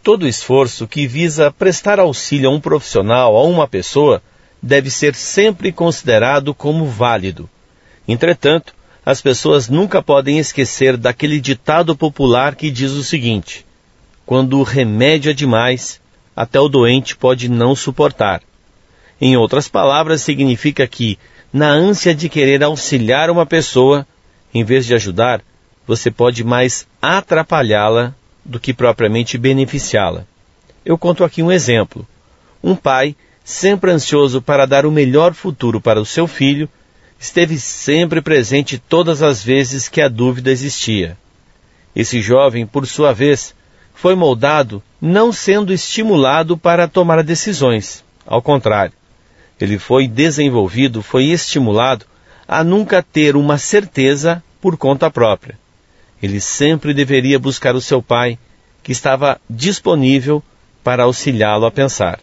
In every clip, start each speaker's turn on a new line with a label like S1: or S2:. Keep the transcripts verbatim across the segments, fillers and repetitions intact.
S1: Todo esforço que visa prestar auxílio a um profissional, a uma pessoa, deve ser sempre considerado como válido. Entretanto, as pessoas nunca podem esquecer daquele ditado popular que diz o seguinte: quando o remédio é demais, até o doente pode não suportar. Em outras palavras, significa que, na ânsia de querer auxiliar uma pessoa, em vez de ajudar, você pode mais atrapalhá-la do que propriamente beneficiá-la. Eu conto aqui um exemplo. Um pai, sempre ansioso para dar o melhor futuro para o seu filho, esteve sempre presente todas as vezes que a dúvida existia. Esse jovem, por sua vez, foi moldado não sendo estimulado para tomar decisões. Ao contrário, ele foi desenvolvido, foi estimulado a nunca ter uma certeza por conta própria. Ele sempre deveria buscar o seu pai, que estava disponível para auxiliá-lo a pensar.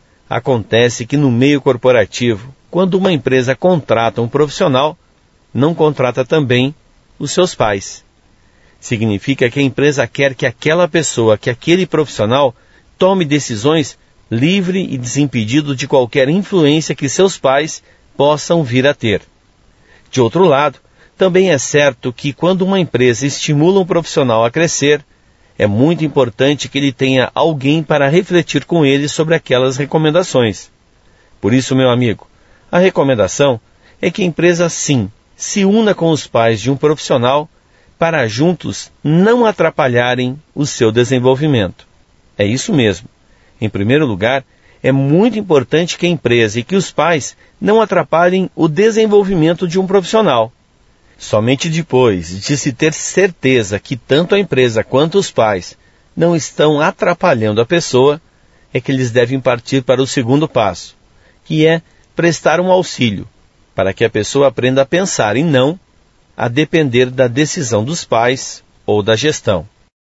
S1: Acontece que no meio corporativo, quando uma empresa contrata um profissional, não contrata também os seus pais. Significa que a empresa quer que aquela pessoa, que aquele profissional, tome decisões livre e desimpedido de qualquer influência que seus pais possam vir a ter. De outro lado, também é certo que quando uma empresa estimula um profissional a crescer, é muito importante que ele tenha alguém para refletir com ele sobre aquelas recomendações. Por isso, meu amigo, a recomendação é que a empresa, sim, se una com os pais de um profissional para juntos não atrapalharem o seu desenvolvimento. É isso mesmo. Em primeiro lugar, é muito importante que a empresa e que os pais não atrapalhem o desenvolvimento de um profissional. Somente depois de se ter certeza que tanto a empresa quanto os pais não estão atrapalhando a pessoa, é que eles devem partir para o segundo passo, que é prestar um auxílio, para que a pessoa aprenda a pensar e não a depender da decisão dos pais ou da gestão.